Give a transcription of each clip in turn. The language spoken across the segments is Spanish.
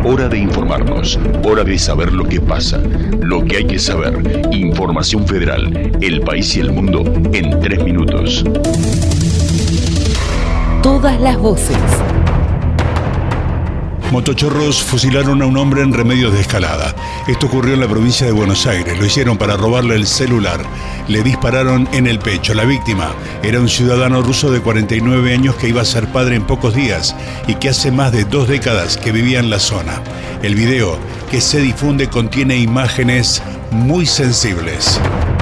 Hora de informarnos, hora de saber lo que pasa, lo que hay que saber. Información Federal, el país y el mundo en 3 minutos. Todas las voces. Motochorros fusilaron a un hombre en Remedios de Escalada. Esto ocurrió en la provincia de Buenos Aires. Lo hicieron para robarle el celular. Le dispararon en el pecho. La víctima era un ciudadano ruso de 49 años que iba a ser padre en pocos días y que hace más de 2 décadas que vivía en la zona. El video que se difunde contiene imágenes muy sensibles.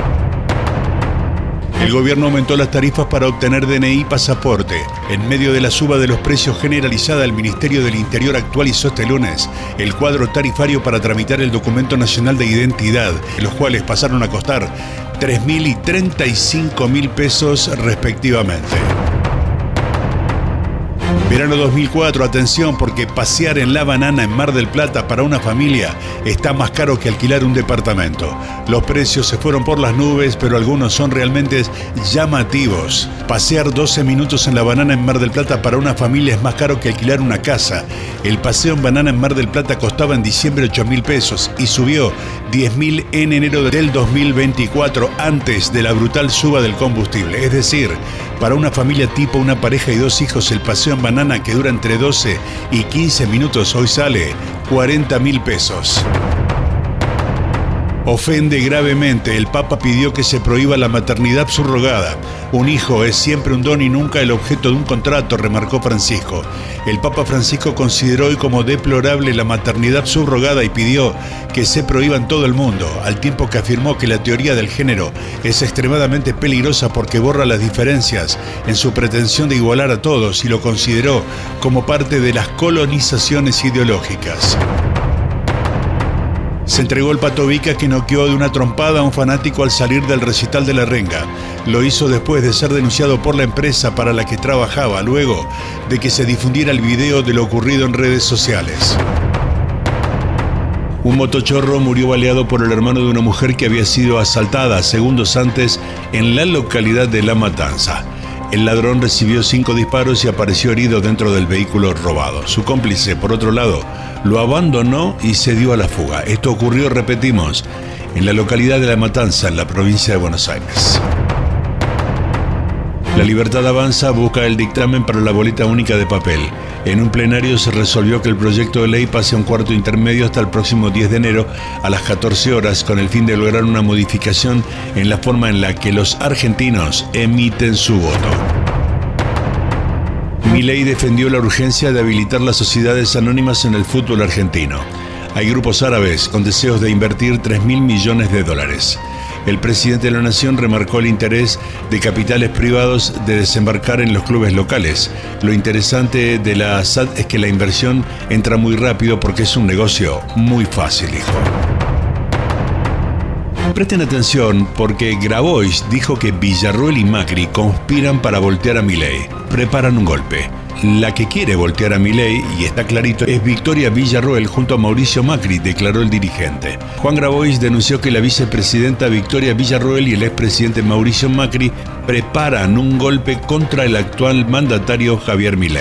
El gobierno aumentó las tarifas para obtener DNI y pasaporte. En medio de la suba de los precios generalizada, el Ministerio del Interior actualizó este lunes el cuadro tarifario para tramitar el documento nacional de identidad, los cuales pasaron a costar 3.000 y 35.000 pesos respectivamente. Verano 2004, atención, porque pasear en La Banana en Mar del Plata para una familia está más caro que alquilar un departamento. Los precios se fueron por las nubes, pero algunos son realmente llamativos. Pasear 12 minutos en La Banana en Mar del Plata para una familia es más caro que alquilar una casa. El paseo en Banana en Mar del Plata costaba en diciembre 8.000 pesos y subió 10.000 en enero del 2024, antes de la brutal suba del combustible. Es decir, para una familia tipo una pareja y 2 hijos, el paseo en Banana, que dura entre 12 y 15 minutos, hoy sale 40.000 pesos. Ofende gravemente. El Papa pidió que se prohíba la maternidad subrogada. Un hijo es siempre un don y nunca el objeto de un contrato, remarcó Francisco. El Papa Francisco consideró hoy como deplorable la maternidad subrogada y pidió que se prohíba en todo el mundo, al tiempo que afirmó que la teoría del género es extremadamente peligrosa porque borra las diferencias en su pretensión de igualar a todos, y lo consideró como parte de las colonizaciones ideológicas. Se entregó el Pato Vica, que noqueó de una trompada a un fanático al salir del recital de La Renga. Lo hizo después de ser denunciado por la empresa para la que trabajaba, luego de que se difundiera el video de lo ocurrido en redes sociales. Un motochorro murió baleado por el hermano de una mujer que había sido asaltada segundos antes en la localidad de La Matanza. El ladrón recibió 5 disparos y apareció herido dentro del vehículo robado. Su cómplice, por otro lado, lo abandonó y se dio a la fuga. Esto ocurrió, repetimos, en la localidad de La Matanza, en la provincia de Buenos Aires. La Libertad Avanza busca el dictamen para la boleta única de papel. En un plenario se resolvió que el proyecto de ley pase a un cuarto intermedio hasta el próximo 10 de enero a las 14 horas, con el fin de lograr una modificación en la forma en la que los argentinos emiten su voto. Milei defendió la urgencia de habilitar las sociedades anónimas en el fútbol argentino. Hay grupos árabes con deseos de invertir 3.000 millones de dólares. El presidente de la Nación remarcó el interés de capitales privados de desembarcar en los clubes locales. Lo interesante de la ASAD es que la inversión entra muy rápido porque es un negocio muy fácil, dijo. Presten atención porque Grabois dijo que Villarruel y Macri conspiran para voltear a Milei. Preparan un golpe. La que quiere voltear a Milei, y está clarito, es Victoria Villarruel junto a Mauricio Macri, declaró el dirigente. Juan Grabois denunció que la vicepresidenta Victoria Villarruel y el expresidente Mauricio Macri preparan un golpe contra el actual mandatario Javier Milei.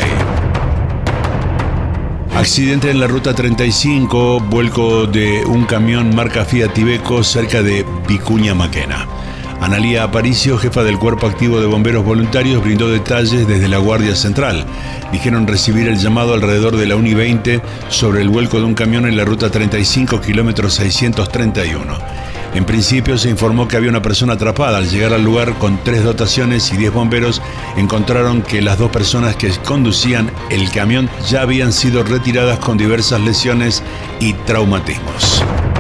Accidente en la ruta 35, vuelco de un camión marca Fiat Iveco cerca de Vicuña Maquena. Analía Aparicio, jefa del Cuerpo Activo de Bomberos Voluntarios, brindó detalles desde la Guardia Central. Dijeron recibir el llamado alrededor de la 1:20 sobre el vuelco de un camión en la ruta 35, kilómetro 631. En principio se informó que había una persona atrapada. Al llegar al lugar con 3 dotaciones y 10 bomberos, encontraron que las 2 personas que conducían el camión ya habían sido retiradas con diversas lesiones y traumatismos.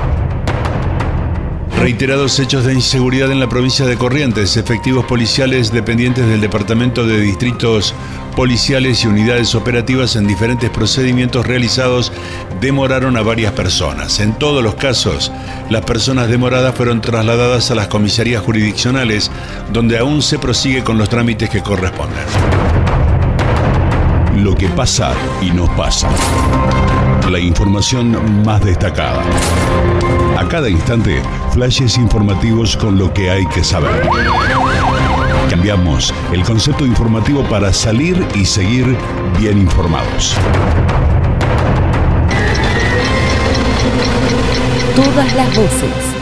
Reiterados hechos de inseguridad en la provincia de Corrientes. Efectivos policiales dependientes del Departamento de Distritos Policiales y unidades operativas en diferentes procedimientos realizados demoraron a varias personas. En todos los casos, las personas demoradas fueron trasladadas a las comisarías jurisdiccionales, donde aún se prosigue con los trámites que corresponden. Lo que pasa y nos pasa. La información más destacada. A cada instante, flashes informativos con lo que hay que saber. Cambiamos el concepto informativo para salir y seguir bien informados. Todas las voces.